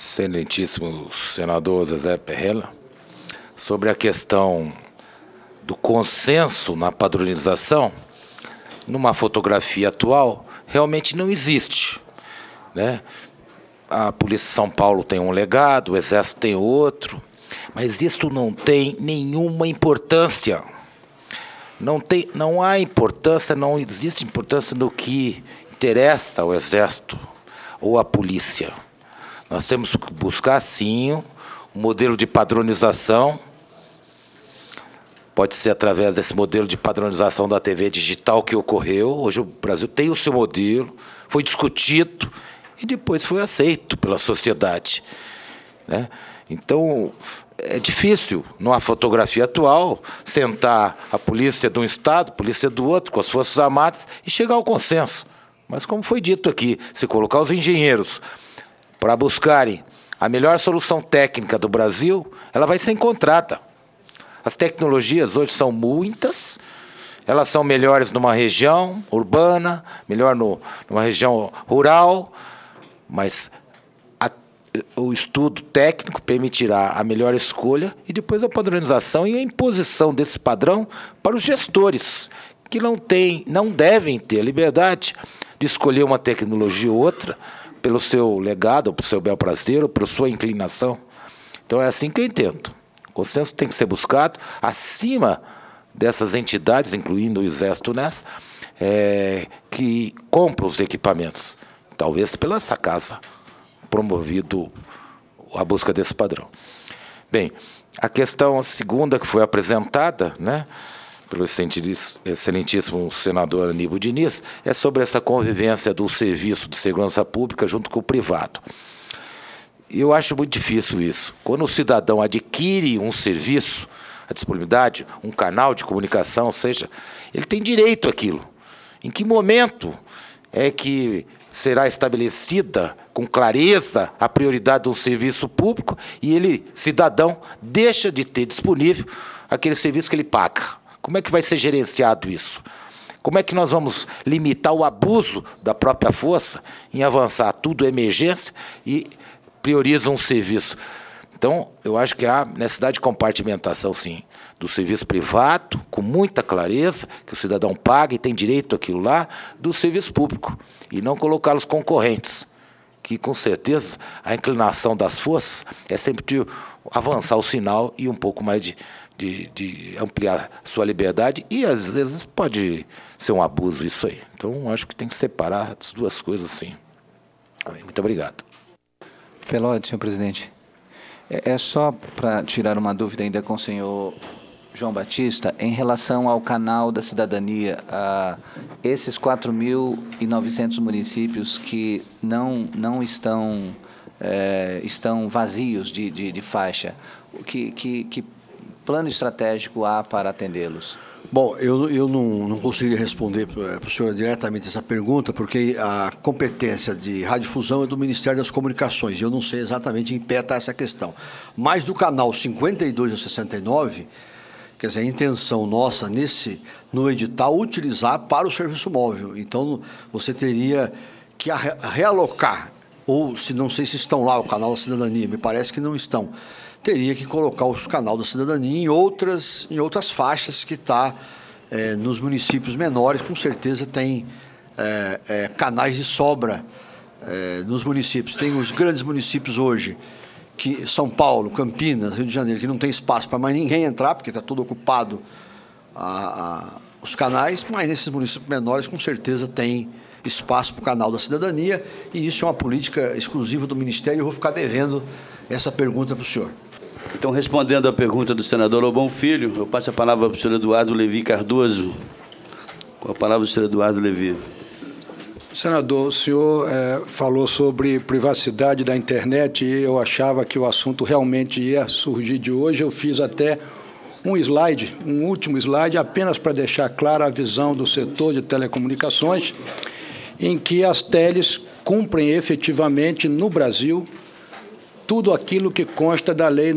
Excelentíssimo senador Zezé Perrella, sobre a questão do consenso na padronização, numa fotografia atual, realmente não existe, né? A Polícia de São Paulo tem um legado, o Exército tem outro, mas isso não tem nenhuma importância. Não há importância, não existe importância no que interessa ao Exército ou à polícia. Nós temos que buscar, sim, um modelo de padronização. Pode ser através desse modelo de padronização da TV digital que ocorreu. Hoje o Brasil tem o seu modelo, foi discutido e depois foi aceito pela sociedade, né? Então, é difícil, numa fotografia atual, sentar a polícia de um estado, a polícia do outro, com as Forças Armadas, e chegar ao consenso. Mas, como foi dito aqui, se colocar os engenheiros para buscarem a melhor solução técnica do Brasil, ela vai ser encontrada. As tecnologias hoje são muitas, elas são melhores numa região urbana, melhor numa região rural, mas o estudo técnico permitirá a melhor escolha e depois a padronização e a imposição desse padrão para os gestores, que não devem ter a liberdade de escolher uma tecnologia ou outra pelo seu legado, ou pelo seu bel prazer, ou pela sua inclinação. Então é assim que eu entendo. O consenso tem que ser buscado acima dessas entidades, incluindo o Exército nessa, que compram os equipamentos. Talvez pela essa casa promovido a busca desse padrão. Bem, a questão segunda que foi apresentada, né, pelo excelentíssimo senador Aníbal Diniz, é sobre essa convivência do serviço de segurança pública junto com o privado. Eu acho muito difícil isso. Quando o cidadão adquire um serviço, a disponibilidade, um canal de comunicação, ou seja, ele tem direito àquilo. Em que momento é que será estabelecida com clareza a prioridade do serviço público e ele, cidadão, deixa de ter disponível aquele serviço que ele paga? Como é que vai ser gerenciado isso? Como é que nós vamos limitar o abuso da própria força em avançar tudo emergência e prioriza um serviço? Então, eu acho que há necessidade de compartimentação, sim, do serviço privado, com muita clareza, que o cidadão paga e tem direito àquilo lá, do serviço público, e não colocá-los concorrentes, que, com certeza, a inclinação das forças é sempre de avançar o sinal e um pouco mais de ampliar sua liberdade, e, às vezes, pode ser um abuso isso aí. Então, acho que tem que separar as duas coisas, sim. Muito obrigado. Pelode, senhor presidente. É só para tirar uma dúvida ainda com o senhor João Batista, em relação ao canal da cidadania, esses 4.900 municípios que não estão vazios de faixa, que plano estratégico há para atendê-los? Bom, eu não conseguiria responder para o senhor diretamente essa pergunta, porque a competência de radiodifusão é do Ministério das Comunicações, e eu não sei exatamente em pé está essa questão. Mas do canal 52 a 69, quer dizer, a intenção nossa no edital utilizar para o serviço móvel. Então, você teria que realocar, ou não sei se estão lá, o canal da cidadania, me parece que não estão. Teria que colocar os canal da cidadania em outras faixas que está nos municípios menores, com certeza tem canais de sobra nos municípios. Tem os grandes municípios hoje, que São Paulo, Campinas, Rio de Janeiro, que não tem espaço para mais ninguém entrar, porque está tudo ocupado os canais, mas nesses municípios menores, com certeza, tem espaço para o canal da cidadania, e isso é uma política exclusiva do Ministério. Eu vou ficar devendo essa pergunta para o senhor. Então, respondendo à pergunta do senador Lobão Filho, eu passo a palavra para o senhor Eduardo Levi Cardoso. Com a palavra do senhor Eduardo Levi. Senador, o senhor falou sobre privacidade da internet e eu achava que o assunto realmente ia surgir de hoje. Eu fiz até um último slide, apenas para deixar clara a visão do setor de telecomunicações, em que as teles cumprem efetivamente no Brasil tudo aquilo que consta da Lei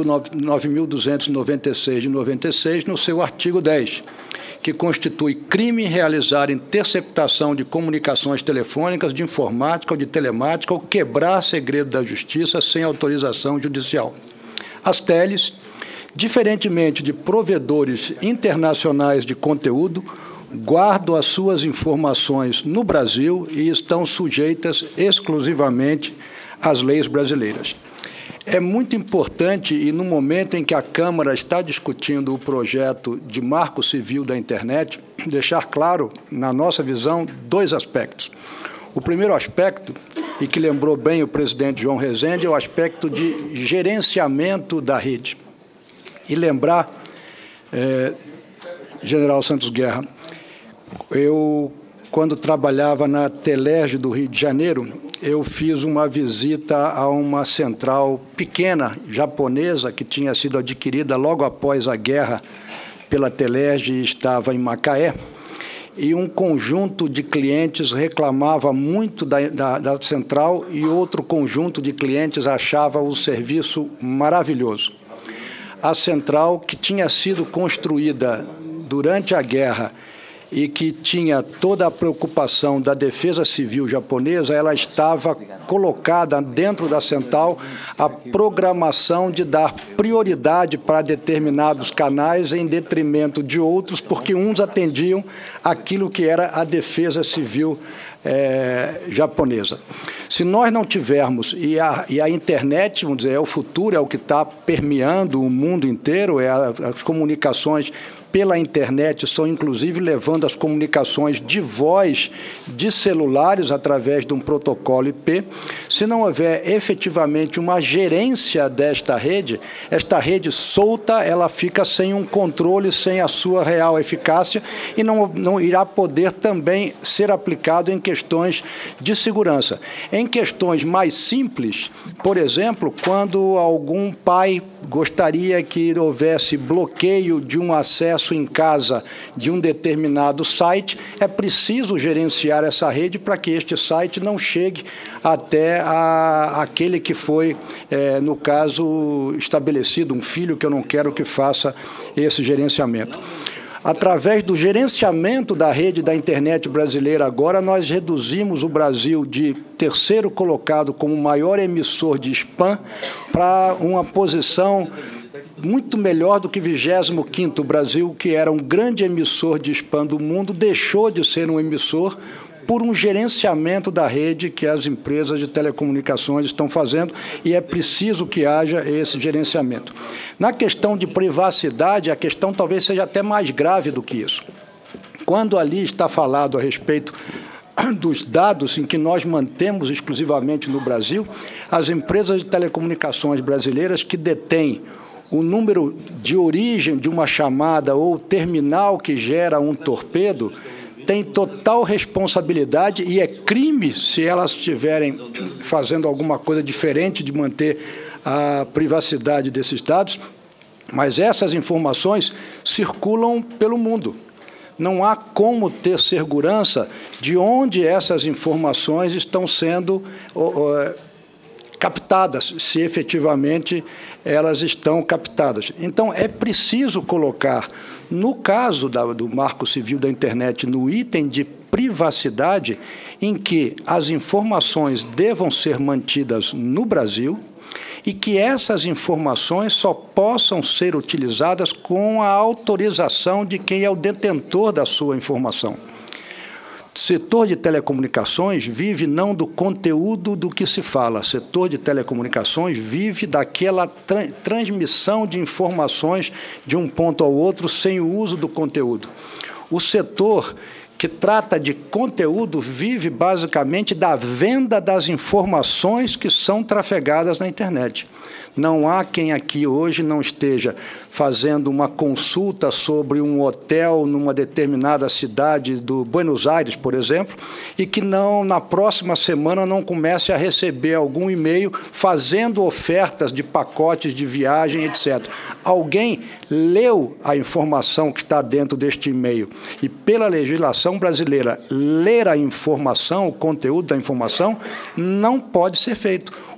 9.296 de 96, no seu artigo 10, que constitui crime realizar interceptação de comunicações telefônicas, de informática ou de telemática, ou quebrar segredo da justiça sem autorização judicial. As teles, diferentemente de provedores internacionais de conteúdo, guardam as suas informações no Brasil e estão sujeitas exclusivamente às leis brasileiras. É muito importante, e no momento em que a Câmara está discutindo o projeto de marco civil da internet, deixar claro, na nossa visão, dois aspectos. O primeiro aspecto, e que lembrou bem o presidente João Rezende, é o aspecto de gerenciamento da rede. E lembrar, General Santos Guerra, quando trabalhava na Telerge do Rio de Janeiro, eu fiz uma visita a uma central pequena japonesa que tinha sido adquirida logo após a guerra pela Telerge e estava em Macaé, e um conjunto de clientes reclamava muito da central e outro conjunto de clientes achava o serviço maravilhoso. A central, que tinha sido construída durante a guerra e que tinha toda a preocupação da defesa civil japonesa, ela estava colocada dentro da central a programação de dar prioridade para determinados canais em detrimento de outros, porque uns atendiam aquilo que era a defesa civil japonesa. Se nós não tivermos, e a internet, vamos dizer, é o futuro, é o que está permeando o mundo inteiro, as comunicações pela internet são, inclusive, levando as comunicações de voz de celulares através de um protocolo IP. Se não houver efetivamente uma gerência desta rede, esta rede solta, ela fica sem um controle, sem a sua real eficácia e não irá poder também ser aplicado em questões de segurança. Em questões mais simples, por exemplo, quando algum pai gostaria que houvesse bloqueio de um acesso em casa de um determinado site, é preciso gerenciar essa rede para que este site não chegue até aquele que foi, no caso, estabelecido, um filho que eu não quero que faça esse gerenciamento. Através do gerenciamento da rede da internet brasileira agora, nós reduzimos o Brasil de terceiro colocado como maior emissor de spam para uma posição muito melhor do que 25º. O Brasil, que era um grande emissor de spam do mundo, deixou de ser um emissor por um gerenciamento da rede que as empresas de telecomunicações estão fazendo, e é preciso que haja esse gerenciamento. Na questão de privacidade, a questão talvez seja até mais grave do que isso. Quando ali está falado a respeito dos dados em que nós mantemos exclusivamente no Brasil, as empresas de telecomunicações brasileiras que detêm o número de origem de uma chamada ou terminal que gera um torpedo, tem total responsabilidade e é crime se elas estiverem fazendo alguma coisa diferente de manter a privacidade desses dados, mas essas informações circulam pelo mundo. Não há como ter segurança de onde essas informações estão sendo captadas, se efetivamente elas estão captadas. Então, é preciso colocar, no caso do Marco Civil da Internet, no item de privacidade, em que as informações devam ser mantidas no Brasil e que essas informações só possam ser utilizadas com a autorização de quem é o detentor da sua informação. O setor de telecomunicações vive não do conteúdo do que se fala, o setor de telecomunicações vive daquela transmissão de informações de um ponto ao outro sem o uso do conteúdo. O setor que trata de conteúdo vive basicamente da venda das informações que são trafegadas na internet. Não há quem aqui hoje não esteja fazendo uma consulta sobre um hotel numa determinada cidade do Buenos Aires, por exemplo, e que não, na próxima semana não comece a receber algum e-mail fazendo ofertas de pacotes de viagem, etc. Alguém leu a informação que está dentro deste e-mail e, pela legislação brasileira, ler a informação, o conteúdo da informação, não pode ser feito.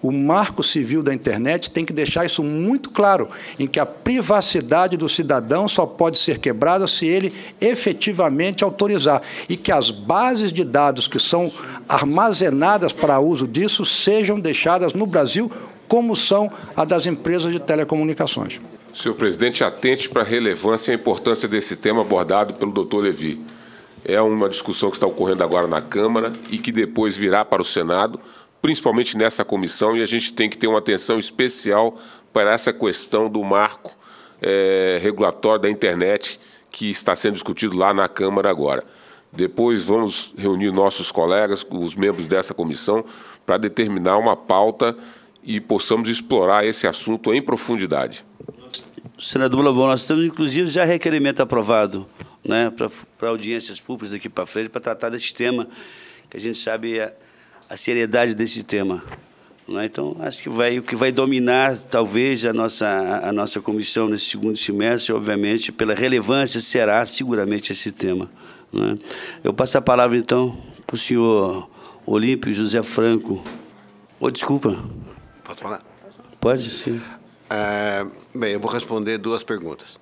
O Marco Civil da Internet tem que deixar isso muito claro, em que a privacidade do cidadão só pode ser quebrada se ele efetivamente autorizar, e que as bases de dados que são armazenadas para uso disso sejam deixadas no Brasil, como são a das empresas de telecomunicações. Senhor presidente, atente para a relevância e a importância desse tema abordado pelo doutor Levi. É uma discussão que está ocorrendo agora na Câmara e que depois virá para o Senado, principalmente nessa comissão, e a gente tem que ter uma atenção especial para essa questão do marco regulatório da internet que está sendo discutido lá na Câmara agora. Depois vamos reunir nossos colegas, os membros dessa comissão, para determinar uma pauta e possamos explorar esse assunto em profundidade. Senador Lobão, nós temos, inclusive, já requerimento aprovado, né, para audiências públicas daqui para frente, para tratar desse tema, que a gente sabe a seriedade desse tema. Não é? Então, acho que o que vai dominar, talvez, a nossa comissão nesse segundo semestre, obviamente, pela relevância, será seguramente esse tema. Não é? Eu passo a palavra, então, para o senhor Olímpio José Franco. Desculpa. Posso falar? Pode, sim. Bem, eu vou responder duas perguntas.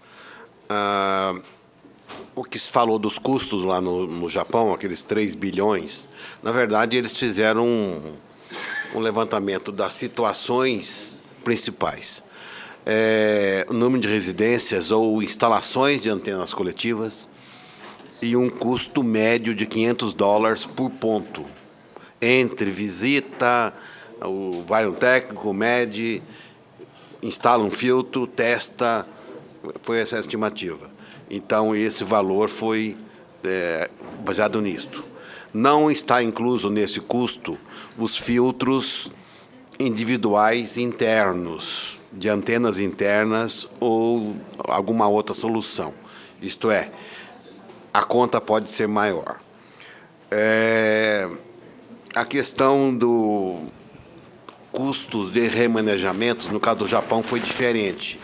O que se falou dos custos lá no Japão, aqueles 3 bilhões, na verdade, eles fizeram um levantamento das situações principais. O número de residências ou instalações de antenas coletivas e um custo médio de $500 por ponto, entre visita, vai um técnico, mede, instala um filtro, testa, foi essa a estimativa. Então, esse valor foi baseado nisto. Não está incluso nesse custo os filtros individuais internos, de antenas internas ou alguma outra solução. Isto é, a conta pode ser maior. A questão do custos de remanejamento, no caso do Japão, foi diferente.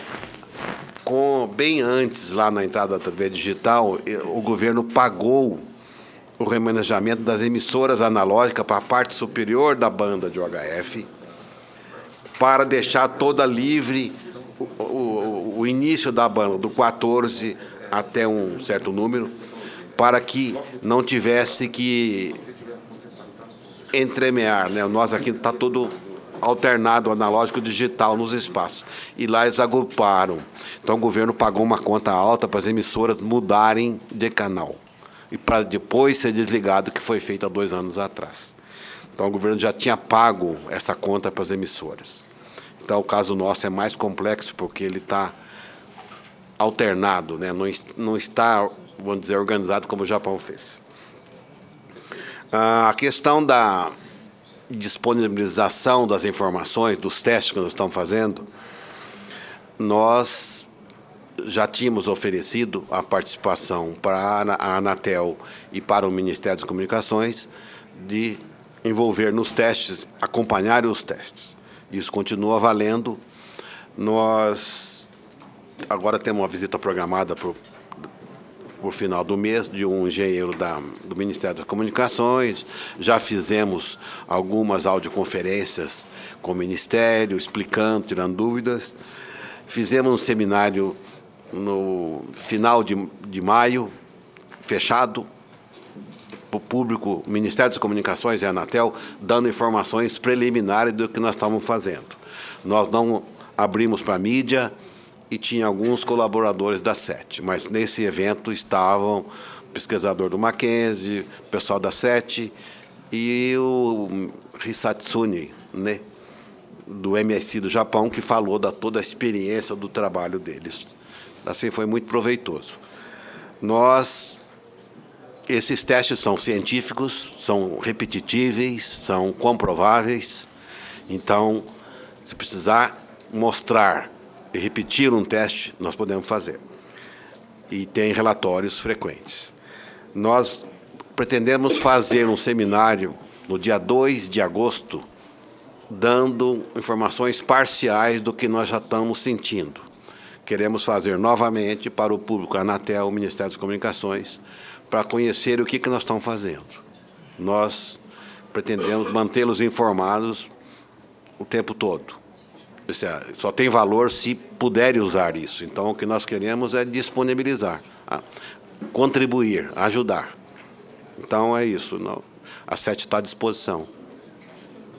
Bem antes, lá na entrada da TV digital, o governo pagou o remanejamento das emissoras analógicas para a parte superior da banda de UHF, para deixar toda livre o início da banda, do 14 até um certo número, para que não tivesse que entremear, né? Nós aqui está tudo alternado, analógico digital nos espaços. E lá eles agruparam. Então o governo pagou uma conta alta para as emissoras mudarem de canal. E para depois ser desligado, que foi feito há 2 anos atrás. Então o governo já tinha pago essa conta para as emissoras. Então o caso nosso é mais complexo porque ele está alternado, né? Não está, vamos dizer, organizado como o Japão fez. A questão da disponibilização das informações, dos testes que nós estamos fazendo, nós já tínhamos oferecido a participação para a Anatel e para o Ministério das Comunicações de envolver nos testes, acompanhar os testes. Isso continua valendo. Nós agora temos uma visita programada por final do mês, de um engenheiro do Ministério das Comunicações. Já fizemos algumas audioconferências com o Ministério, explicando, tirando dúvidas. Fizemos um seminário no final de maio, fechado, para o público, Ministério das Comunicações e a Anatel, dando informações preliminares do que nós estávamos fazendo. Nós não abrimos para a mídia, e tinha alguns colaboradores da SET, mas nesse evento estavam o pesquisador do Mackenzie, o pessoal da SET e o Hisatsune, né, do MSI do Japão, que falou da toda a experiência do trabalho deles. Assim, foi muito proveitoso. Esses testes são científicos, são repetitíveis, são comprováveis. Então, se precisar mostrar e repetir um teste, nós podemos fazer. E tem relatórios frequentes. Nós pretendemos fazer um seminário no dia 2 de agosto, dando informações parciais do que nós já estamos sentindo. Queremos fazer novamente para o público, a Anatel, o Ministério das Comunicações, para conhecer o que nós estamos fazendo. Nós pretendemos mantê-los informados o tempo todo. Só tem valor se puderem usar isso. Então, o que nós queremos é disponibilizar, contribuir, ajudar. Então, é isso. A SET está à disposição.